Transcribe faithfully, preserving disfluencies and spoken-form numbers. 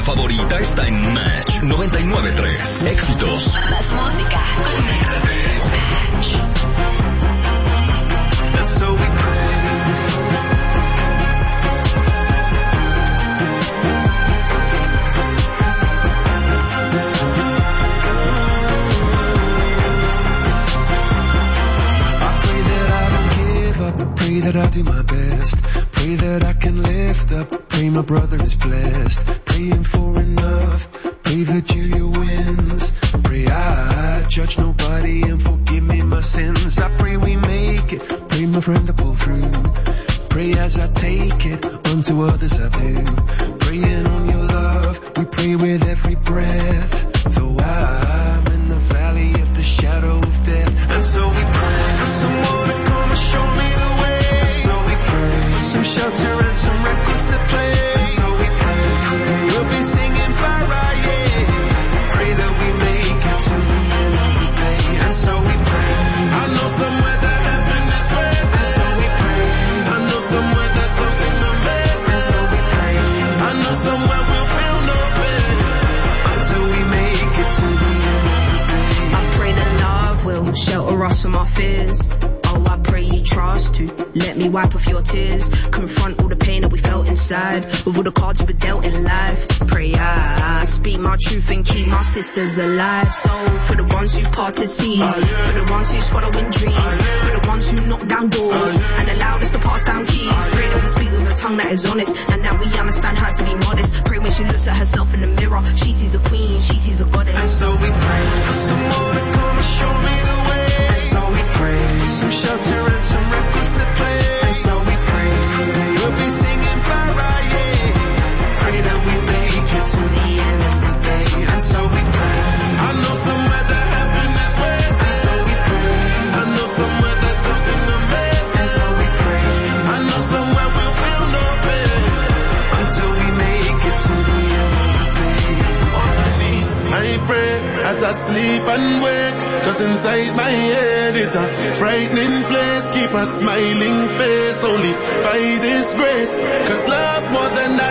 música favorita está en Match noventa y nueve punto tres. Éxitos. Más música. Conéctate. Match. And so we pray. Pray that I do my best. Pray that I can lift up. Pray my brother is blessed. Praying for enough. Pray that Julia wins. Pray I judge nobody and forgive me my sins. I pray we make it. Pray my friend to pull through. Pray as I take it unto others I do. Praying on your love. We pray with every breath. Though I'm in the valley of the shadow of death. And so we pray for someone to come and show me the way. So we pray for some shelter and some records to play. So we pray we'll be singing Faraye. Pray that we make it to the end of the day. And so we pray. I know somewhere that heaven is waiting. And so we pray. I know somewhere that something amazing. And so we pray. I know somewhere we'll feel no pain until we make it to the end of the day. I pray that love will shelter us from our fears. Oh, I pray you trust to let me wipe off your tears. Confront all the pain that we felt inside with all the cards you were dealt in life. Pray I speak my truth and keep my sisters alive. So for the ones who parted seas, uh, yeah. For the ones who's following dreams, uh, yeah. For the ones who knock down doors, uh, yeah. And allowed us to pass down keys. uh, Pray yeah. that we speak with a tongue that is honest and that we understand how to be modest. Pray when she looks at herself in the mirror, she sees a queen, she sees a goddess. And so we pray for someone to come and show me the way. And so we pray for some shelter and some records to play. And so we pray we'll be singing Faraye. Pray that we make it to the end of the day. And so we pray. I know somewhere that heaven is waiting. And so we pray. I know somewhere that something amazing. And so we pray. I know somewhere we'll feel no pain until we make it to the end of the day. On my knees, I pray as I sleep and wake. Cause inside my head is a frightening place. Keep a smiling face only by this grace. Cause love more than I